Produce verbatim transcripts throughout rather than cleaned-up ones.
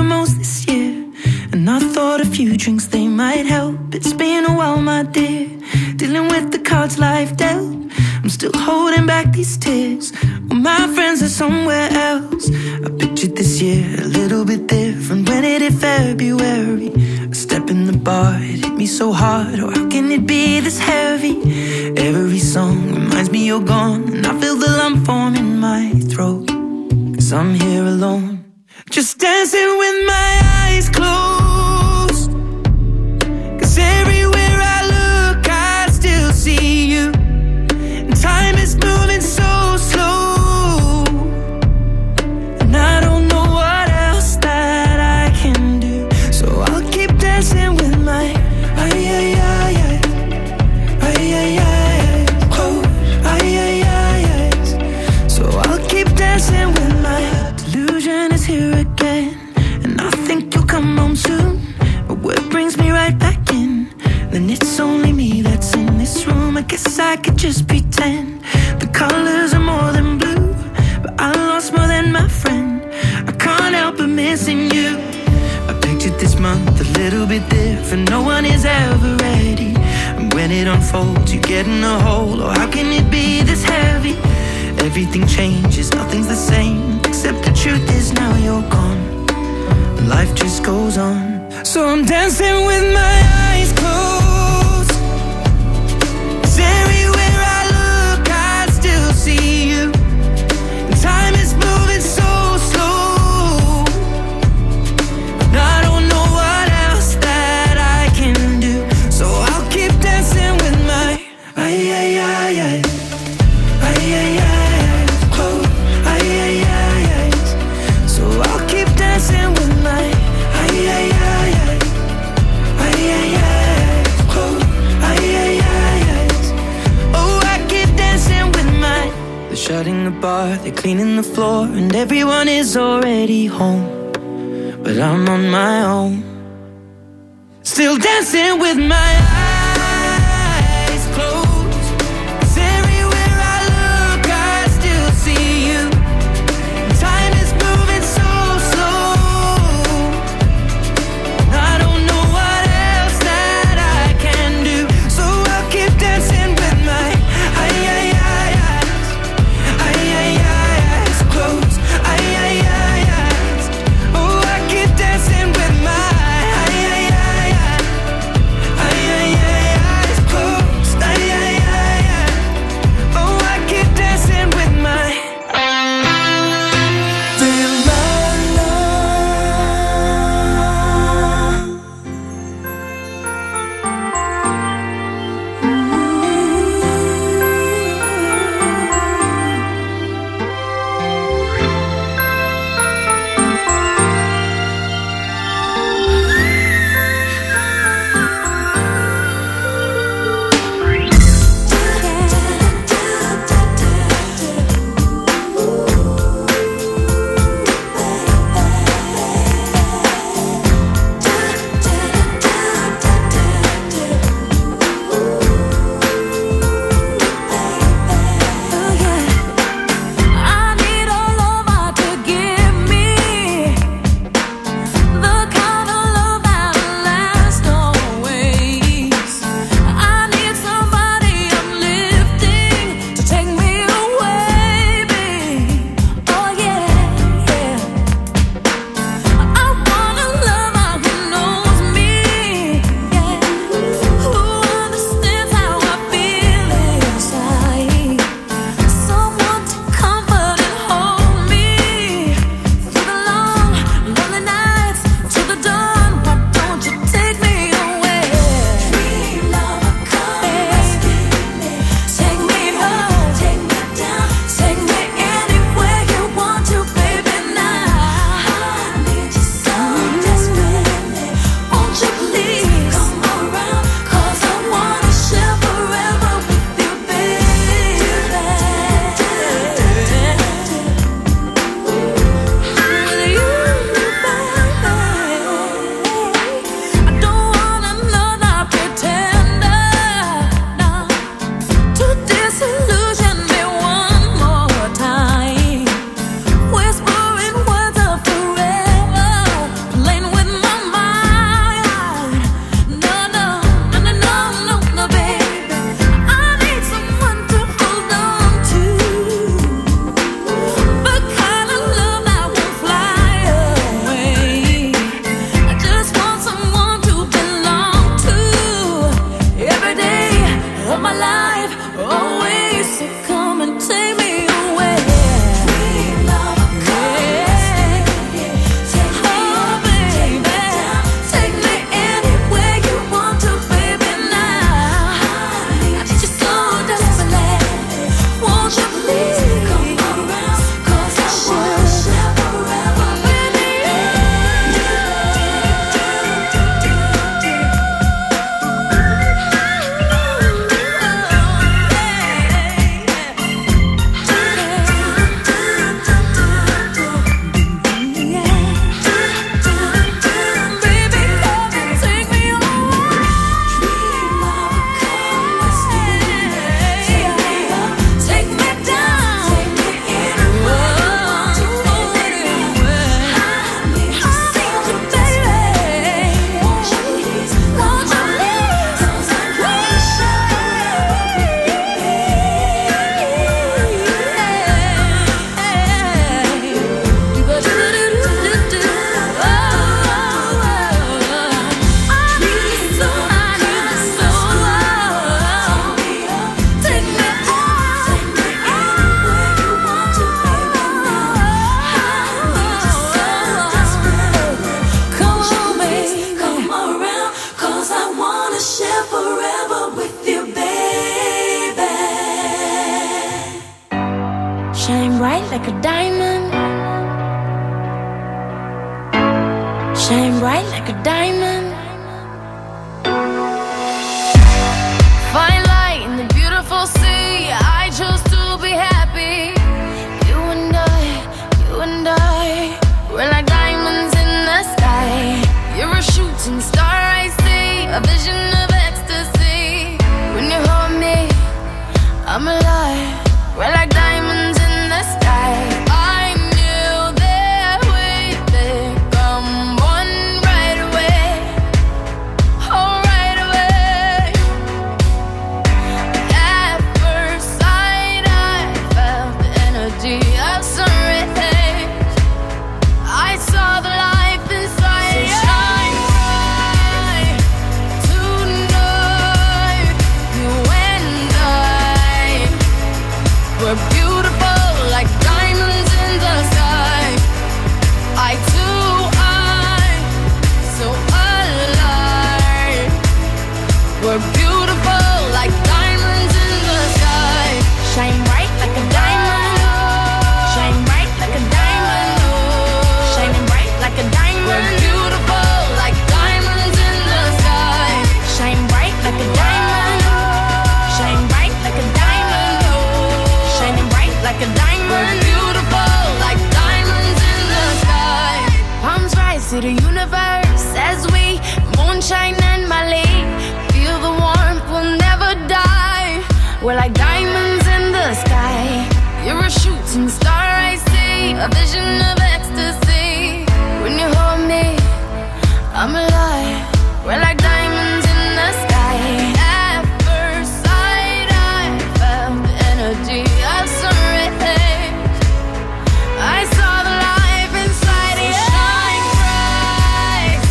the most this year, and I thought a few drinks, they might help. It's been a while, my dear, dealing with the cards life dealt. I'm still holding back these tears, well, my friends are somewhere else. I pictured this year a little bit different when it hit February. A step in the bar, it hit me so hard, or how can it be this heavy? Every song reminds me you're gone, and I feel the lump form in my throat. Cause I'm here alone, just dancing with my eyes closed. Cause everywhere I look, I still see you. And time is moving so slow, and I don't know what else that I can do. So I'll keep dancing with my ay ay ay ay ay ay ay close ay ay ay ay. So I'll keep dancing with my delusion is here again, and I think you'll come home soon. But what brings me right back in? Then it's only me that's in this room. I guess I could just pretend the colors are more than blue, but I lost more than my friend. I can't help but missing you. I pictured this month a little bit different. No one is ever ready, and when it unfolds, you get in a hole. Or how can it be this heavy? Everything changes, nothing's the same, except the truth is now you're gone, and life just goes on. So I'm dancing with my eyes closed. 'Cause everywhere I look, I still see you. And time is moving so slow, and I don't know what else that I can do. So I'll keep dancing with my ay ay ay ay ay ay ay close ay ay ay ay. So I'll keep dancing with my ay ay ay ay ay ay ay close ay ay ay ay. Oh, I keep dancing with my. They're shutting the bar, they're cleaning the floor, and everyone is already home, but I'm on my own, still dancing with my eyes closed. 'Cause everywhere I look, I still see you. Time is moving so slow, I don't know what else that I can do. So I'll keep dancing with my ay ay ay eyes ay ay ay eyes closed ay ay ay eyes. Oh, I keep dancing with my ay ay ay ay ay ay of my life. Always, so come and take me away. Sweet love, come take me, oh baby, take me anywhere you want to, baby. Now I need you so desperately. Won't you please come around? 'Cause I wanna share forever with you. Shine bright like a diamond. Shine bright like a diamond. Fine light in the beautiful sea. I chose to be happy. You and I, you and I, we're like diamonds in the sky. You're a shooting star, I see, a vision of ecstasy. When you hold me, I'm alive. We're like diamonds in the sky. I knew that we'd become one right away. Oh, right away. At first sight, I felt the energy of sun rays. I saw the life inside you. So shine bright tonight. You and I, we're beautiful like diamonds in the sky. I too, I, so alive. We're beautiful like diamonds in the sky. Shine bright like a diamond. Shine bright like a diamond. Shining bright like a diamond. We're beautiful like diamonds in the sky. Shine bright like a diamond. Shine bright like a diamond. Shining bright like a diamond. We're beautiful like diamonds in the sky. Palms rise to the universe as we moonshine and Mali. Feel the warmth, we'll never die. We're like diamonds in the sky. You're a shooting star, I see, a vision of ecstasy. When you hold me, I'm alive. We're like diamonds in the sky. At first sight, I felt the energy of sun rays. I saw the life inside you. Shine bright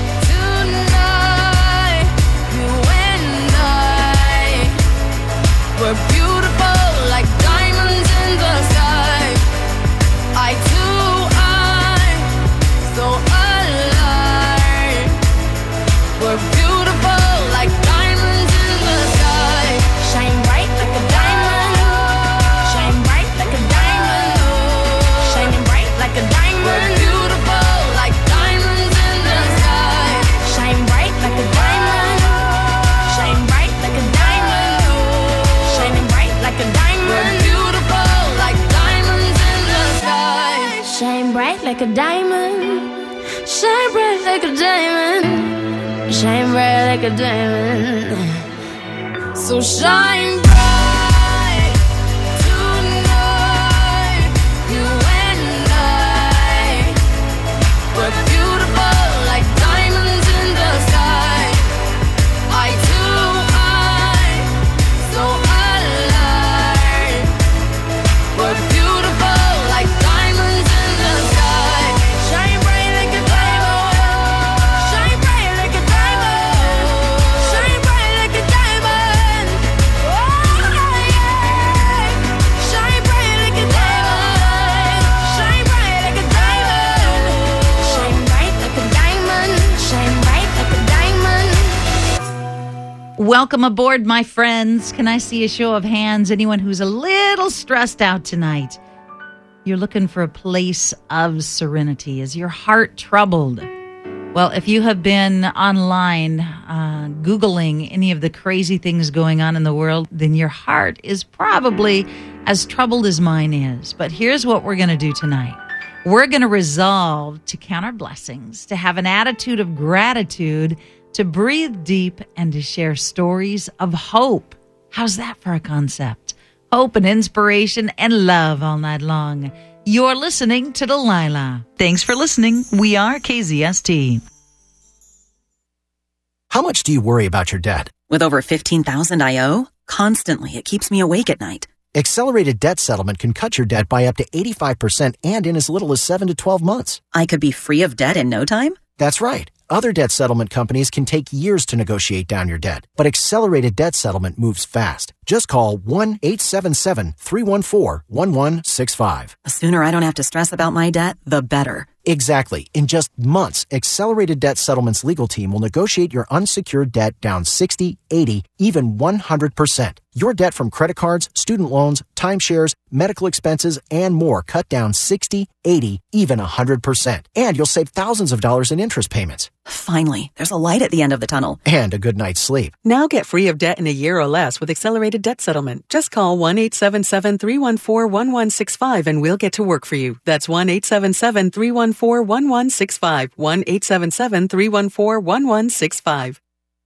tonight. You and I, we're beautiful like diamonds in the sky. I too, I, so alive. We're beautiful like diamonds in the sky. Shine bright like a diamond. Shine bright like a diamond. Shining bright like a diamond. We're beautiful like diamonds in the sky. Shine bright like a diamond. Shine bright like a diamond. Shining bright like a diamond. We're beautiful like diamonds in the sky. Shine bright like a diamond. Shine bright like a diamond. Shine bright like a diamond. So shine bright tonight. You and I, we're beautiful like diamonds in the sky. I too, I, so alive. We're beautiful like diamonds in the sky. Shine bright like a diamond. Shine bright like a diamond. Shine bright like a diamond. Welcome aboard, my friends. Can I see a show of hands? Anyone who's a little stressed out tonight? You're looking for a place of serenity. Is your heart troubled? Well, if you have been online uh, Googling any of the crazy things going on in the world, then your heart is probably as troubled as mine is. But here's what we're going to do tonight. We're going to resolve to count our blessings, to have an attitude of gratitude, to breathe deep, and to share stories of hope. How's that for a concept? Hope and inspiration and love all night long. You're listening to Delilah. Thanks for listening. We are K Z S T. How much do you worry about your debt? With over fifteen thousand I owe, constantly it keeps me awake at night. Accelerated debt settlement can cut your debt by up to eighty-five percent and in as little as seven to twelve months. I could be free of debt in no time? That's right. Other debt settlement companies can take years to negotiate down your debt, but accelerated debt settlement moves fast. Just call one eight seven seven, three one four, one one six five. The sooner I don't have to stress about my debt, the better. Exactly. In just months, Accelerated Debt Settlement's legal team will negotiate your unsecured debt down sixty, eighty, even one hundred percent. Your debt from credit cards, student loans, timeshares, medical expenses, and more cut down sixty, eighty, even one hundred percent. And you'll save thousands of dollars in interest payments. Finally, there's a light at the end of the tunnel. And a good night's sleep. Now get free of debt in a year or less with Accelerated Debt Settlement. Just call one eight seven seven, three one four, one one six five and we'll get to work for you. That's one eight seven seven, three one four, one one six five. one eight seven seven, three one four, one one six five.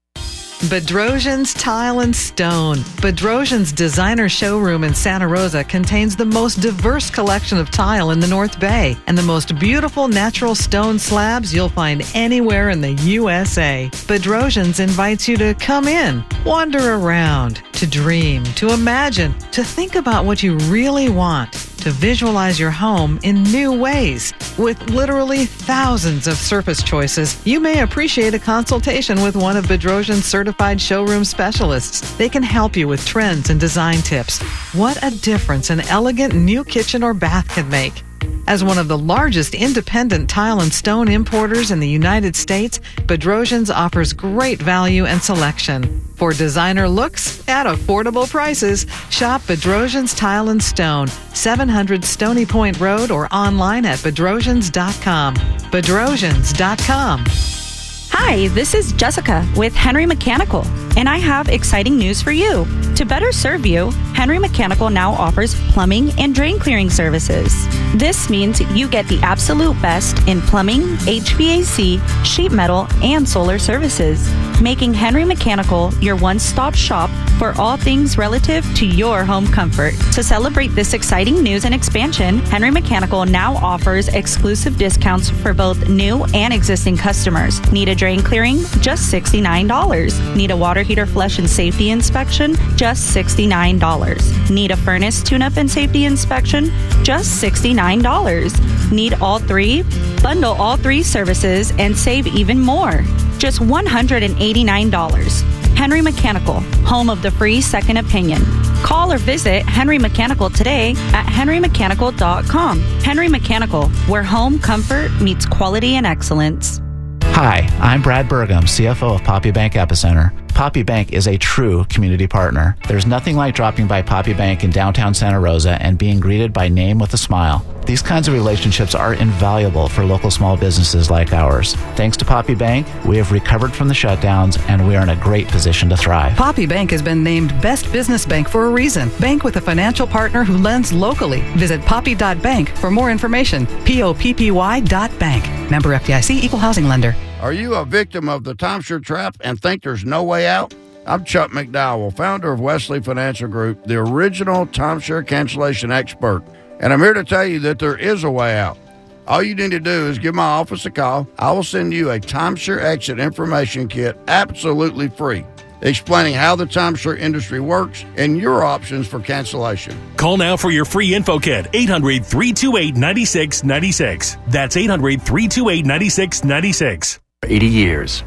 Bedrosian's Tile and Stone. Bedrosian's designer showroom in Santa Rosa contains the most diverse collection of tile in the North Bay and the most beautiful natural stone slabs you'll find anywhere in the U S A. Bedrosian's invites you to come in, wander around, to dream, to imagine, to think about what you really want, to visualize your home in new ways. With literally thousands of surface choices, you may appreciate a consultation with one of Bedrosian's certified showroom specialists. They can help you with trends and design tips. What a difference an elegant new kitchen or bath can make. As one of the largest independent tile and stone importers in the United States, Bedrosian's offers great value and selection. For designer looks at affordable prices, shop Bedrosian's Tile and Stone, seven hundred Stony Point Road, or online at bedrosians dot com. bedrosians dot com. Hi, this is Jessica with Henry Mechanical, and I have exciting news for you. To better serve you, Henry Mechanical now offers plumbing and drain clearing services. This means you get the absolute best in plumbing, H V A C, sheet metal, and solar services, making Henry Mechanical your one-stop shop for all things relative to your home comfort. To celebrate this exciting news and expansion, Henry Mechanical now offers exclusive discounts for both new and existing customers. Need a drain clearing? Just sixty-nine dollars. Need a water heater flush and safety inspection? Just sixty-nine dollars. Need a furnace tune-up and safety inspection? Just sixty-nine dollars. Need all three? Bundle all three services and save even more. Just one hundred eighty-nine dollars. Henry Mechanical, home of the free second opinion. Call or visit Henry Mechanical today at henry mechanical dot com. Henry Mechanical, where home comfort meets quality and excellence. Hi, I'm Brad Burgum, C F O of Poppy Bank Epicenter. Poppy Bank is a true community partner. There's nothing like dropping by Poppy Bank in downtown Santa Rosa and being greeted by name with a smile. These kinds of relationships are invaluable for local small businesses like ours. Thanks to Poppy Bank, we have recovered from the shutdowns and we are in a great position to thrive. Poppy Bank has been named Best Business Bank for a reason. Bank with a financial partner who lends locally. Visit poppy dot bank for more information. P O P P Y dot bank. Member F D I C, Equal Housing Lender. Are you a victim of the timeshare trap and think there's no way out? I'm Chuck McDowell, founder of Wesley Financial Group, the original timeshare cancellation expert. And I'm here to tell you that there is a way out. All you need to do is give my office a call. I will send you a timeshare exit information kit absolutely free, explaining how the timeshare industry works and your options for cancellation. Call now for your free info kit, eight hundred, three two eight, nine six nine six. That's eight hundred, three two eight, nine six nine six. eighty years.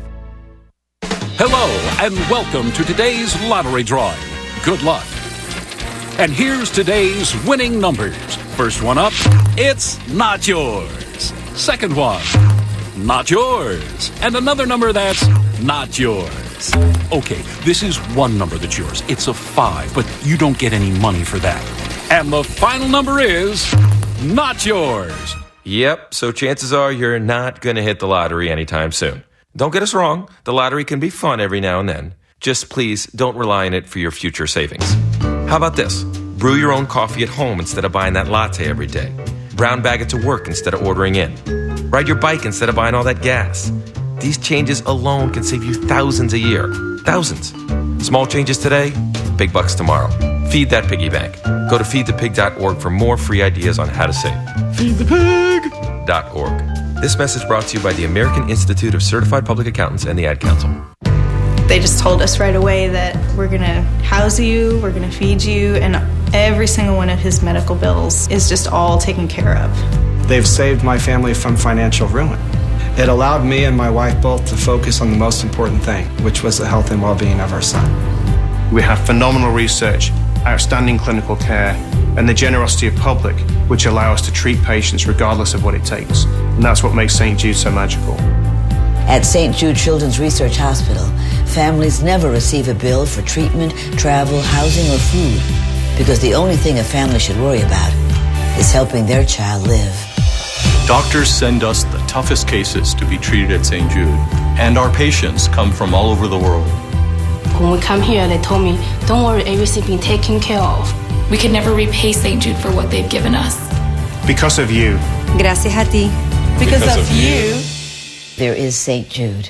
Hello, and welcome to today's lottery drawing. Good luck. And here's today's winning numbers. First one up, it's not yours. Second one, not yours. And another number that's not yours. six. Okay, this is one number that's yours. It's a five, but you don't get any money for that. And the final number is not yours. Yep, so chances are you're not going to hit the lottery anytime soon. Don't get us wrong, the lottery can be fun every now and then. Just please don't rely on it for your future savings. How about this? Brew your own coffee at home instead of buying that latte every day. Brown bag it to work instead of ordering in. Ride your bike instead of buying all that gas. These changes alone can save you thousands a year. Thousands. Small changes today, big bucks tomorrow. Feed that piggy bank. Go to feed the pig dot org for more free ideas on how to save. feed the pig dot org. This message brought to you by the American Institute of Certified Public Accountants and the Ad Council. They just told us right away that we're going to house you, we're going to feed you, and every single one of his medical bills is just all taken care of. They've saved my family from financial ruin. It allowed me and my wife both to focus on the most important thing, which was the health and well-being of our son. We have phenomenal research, outstanding clinical care, and the generosity of public, which allow us to treat patients regardless of what it takes. And that's what makes Saint Jude so magical. At Saint Jude Children's Research Hospital, families never receive a bill for treatment, travel, housing, or food, because the only thing a family should worry about is helping their child live. Doctors send us the toughest cases to be treated at Saint Jude, and our patients come from all over the world. When we come here, they told me, don't worry, everything's being taken care of. We could never repay Saint Jude for what they've given us. Because of you. Gracias a ti. Because, because of, of you. you. There is Saint Jude.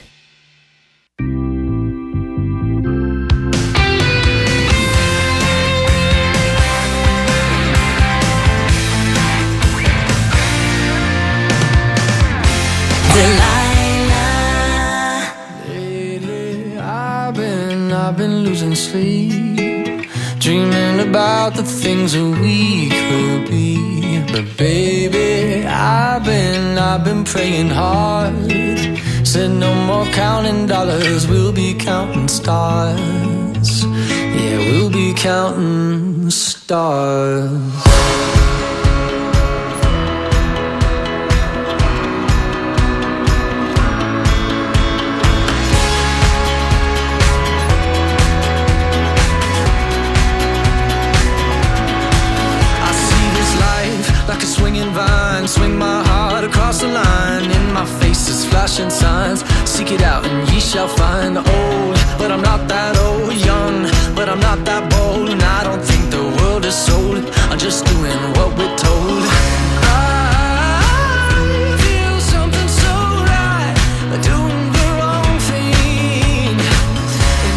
Lately, I've been, I've been losing sleep, dreaming about the things that we could be. But baby, I've been, I've been praying hard. Said no more counting dollars, we'll be counting stars. Yeah, we'll be counting stars. Swing my heart across the line. In my face is flashing signs. Seek it out and ye shall find. Old, but I'm not that old. Young, but I'm not that bold. And I don't think the world is sold. I'm just doing what we're told. I feel something so right, doing the wrong thing. And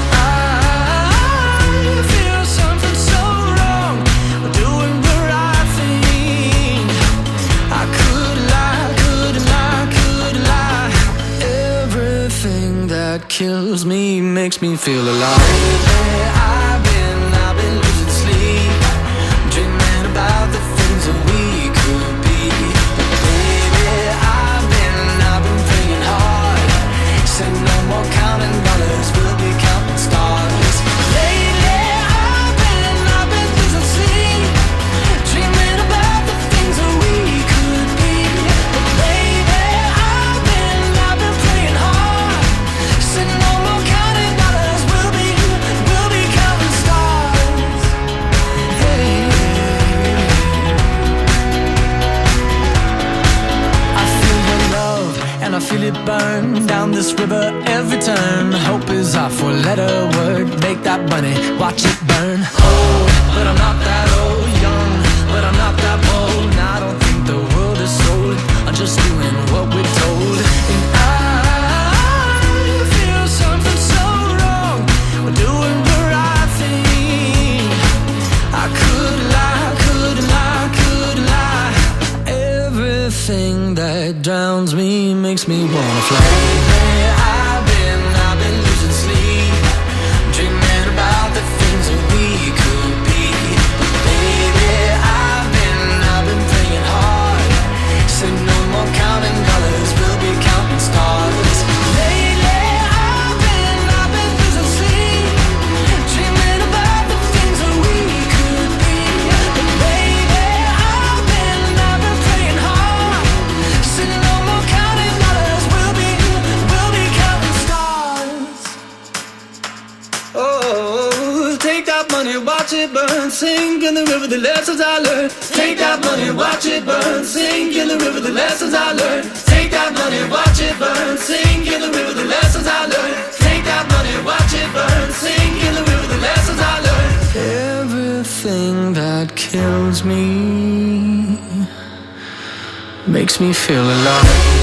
I feel something so wrong, doing the right thing. I could lie, could lie, could lie. Everything that kills me makes me feel alive. Lately, I've been, I've been losing sleep, dreaming about the things that we could be. Baby, I've been, I've been praying hard. Said no more counting dollars, we'll be counting stars. Lately, I've been, I've been losing sleep, dreaming about the things that we could be. But baby, I've been, I've been praying hard. Said no more counting dollars, we'll be, we'll be counting stars. Hey. I feel your love and I feel it burn down this river every turn. Hope is our four-letter word. Make that money, watch it burn. Old, but I'm not that old. Young, but I'm not that bold. And I don't think the world is sold. I'm just doing what we're told. And I feel something so wrong. We're doing the right thing. I could lie, could lie, could lie. Everything that drowns me makes me wanna fly. Lately, I've been, I've been losing sleep, dreaming about the things that we could be. Baby, I've been, I've been praying hard. Said no more counting dollars, we'll be counting stars. Lately, I've been, I've been losing sleep, dreaming about the things that we could be. But baby, I've been, I've been praying hard. Said no more counting dollars, we'll be, we'll watch it burn. Sink in the river, the lessons I learned. Take that money, watch it burn. Sink in the river, the lessons I learned. Take that money, watch it burn. Sink in the river, the lessons I learned. Take that money, watch it burn. Sink in the river, the lessons I learned. Everything that kills me makes me feel alive.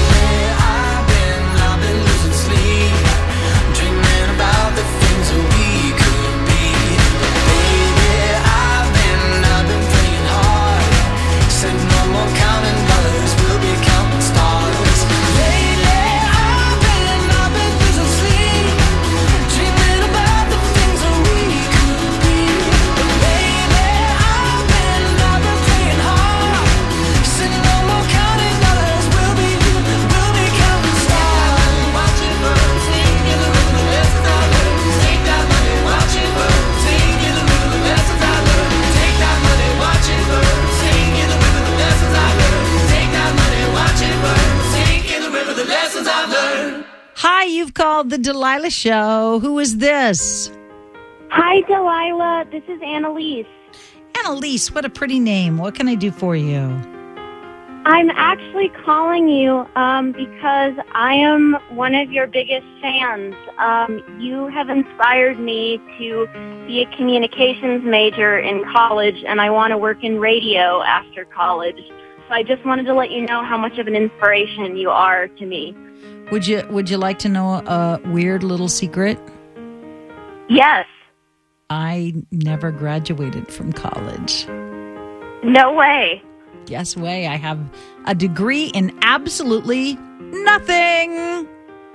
Hi, you've called the Delilah Show. Who is this? Hi, Delilah. This is Annalise. Annalise, what a pretty name. What can I do for you? I'm actually calling you um, because I am one of your biggest fans. Um, you have inspired me to be a communications major in college, and I want to work in radio after college. So I just wanted to let you know how much of an inspiration you are to me. Would you Would you like to know a weird little secret? Yes. I never graduated from college. No way. Yes way. I have a degree in absolutely nothing.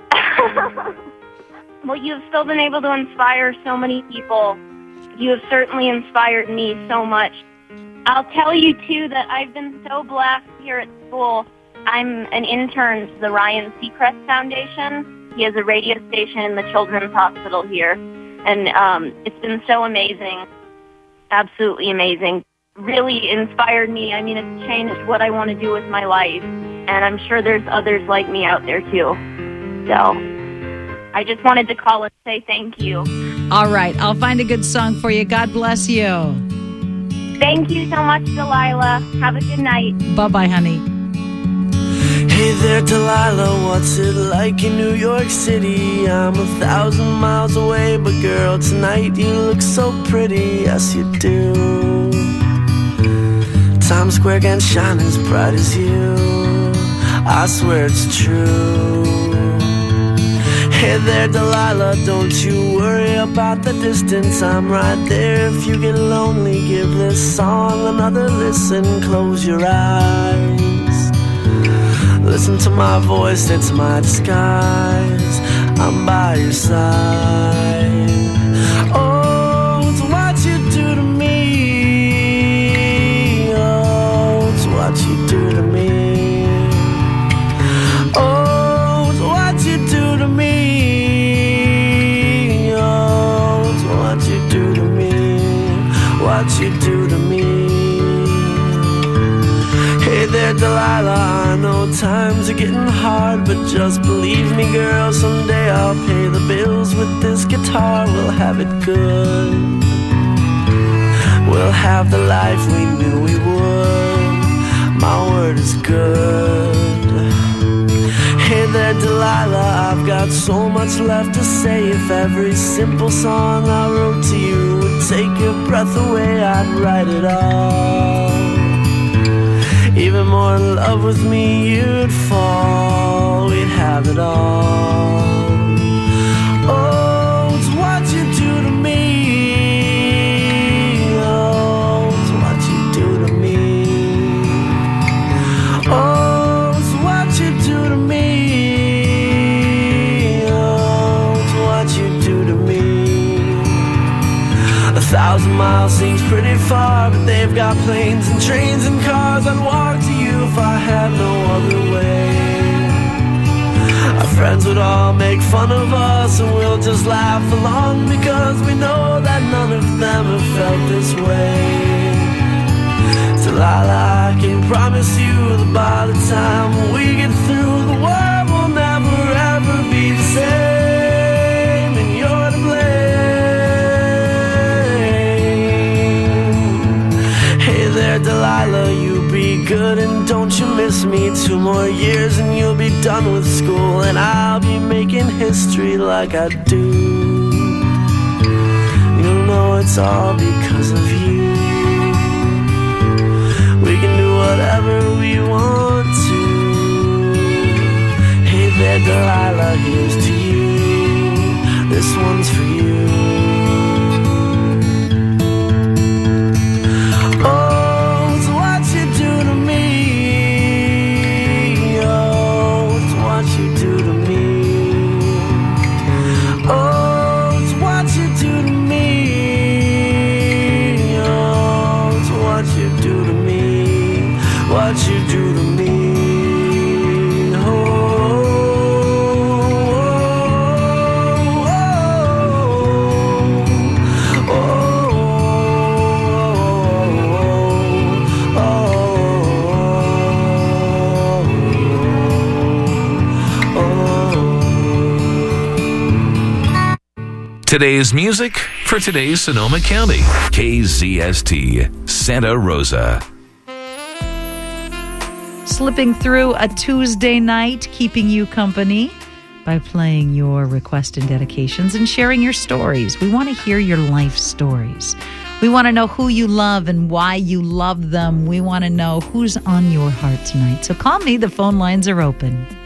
Well, you've still been able to inspire so many people. You have certainly inspired me so much. I'll tell you, too, that I've been so blessed here at school. I'm an intern to the Ryan Seacrest Foundation. He has a radio station in the Children's Hospital here. And um, it's been so amazing, absolutely amazing. Really inspired me. I mean, it's changed what I want to do with my life. And I'm sure there's others like me out there, too. So I just wanted to call and say thank you. All right. I'll find a good song for you. God bless you. Thank you so much, Delilah. Have a good night. Bye-bye, honey. Hey there, Delilah, what's it like in New York City? I'm a thousand miles away, but girl, tonight you look so pretty, yes you do. Times Square can shine as bright as you, I swear it's true. Hey there, Delilah, don't you worry about the distance, I'm right there. If you get lonely, give this song another listen, close your eyes. Listen to my voice, it's my disguise. I'm by your side. Oh, it's what you do to me. Oh, it's what you do to me. Oh, it's what you do to me. Oh, it's what you do to me. What you do to me. Hey there, Delilah, I know times are getting hard, but just believe me, girl, someday I'll pay the bills with this guitar. We'll have it good. We'll have the life we knew we would. My word is good. Hey there, Delilah, I've got so much left to say. If every simple song I wrote to you would take your breath away, I'd write it all. Even more in love with me, you'd fall. We'd have it all. Oh, it's what you do to me. Oh, it's what you do to me. Oh, it's what you do to me. Oh, it's what you do to me. A thousand miles seems pretty far, but they've got planes and trains and cars. I'd walk to you if I had no other way. Our friends would all make fun of us, and we'll just laugh along, because we know that none of them have felt this way. Delilah, I can promise you that by the time we get through, the world will never ever be the same, and you're to blame. there, Delilah, you be good and don't you miss me. Two more years and you'll be done with school, and I'll be making history like I do. You'll know it's all because of you. We can do whatever we want to. Hey there, Delilah, here's to you. This one's for you. Oh, it's what you do to me. Oh, it's what you do to me. Oh, it's what you do to me. Oh, it's what you do to me. What you do to me. Today's music for today's Sonoma County. K Z S T, Santa Rosa. Slipping through a Tuesday night, keeping you company by playing your request and dedications and sharing your stories. We want to hear your life stories. We want to know who you love and why you love them. We want to know who's on your heart tonight. So call me. The phone lines are open.